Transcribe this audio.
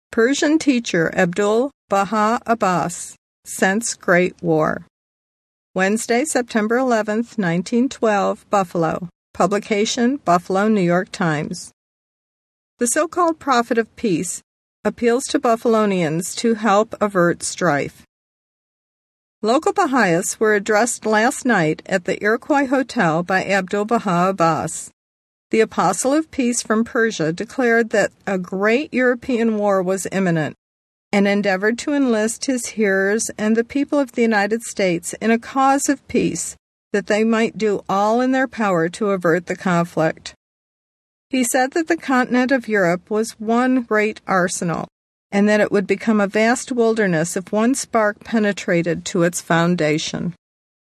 Persian teacher Abdul Baha Abbas, Since Great War. Wednesday, September 11, 1912, Buffalo. Publication, Buffalo, New York Times. The so-called prophet of peace appeals to Buffalonians to help avert strife. Local Baha'is were addressed last night at the Iroquois Hotel by Abdul Baha Abbas. The apostle of peace from Persia declared that a great European war was imminent and endeavored to enlist his hearers and the people of the United States in a cause of peace, that they might do all in their power to avert the conflict. He said that the continent of Europe was one great arsenal, and that it would become a vast wilderness if one spark penetrated to its foundation.